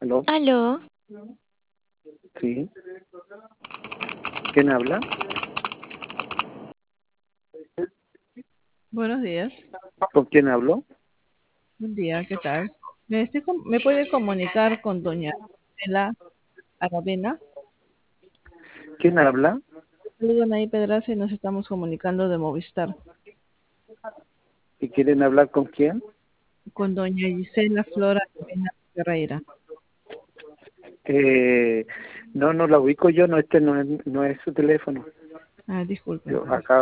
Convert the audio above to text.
¿Aló? Aló, Sí. ¿Quién habla? Buenos días. ¿Con quién hablo? Buen día, ¿qué tal? ¿Me puede comunicar con doña Estela Aravena? ¿Quién habla? Saludos, Anaí Pedraza, y nos estamos comunicando de Movistar. ¿Y quieren hablar con quién? Con doña Gisela Flora Aravena Ferreira. No la ubico yo, no, no es su teléfono. Disculpe Yo entonces. acá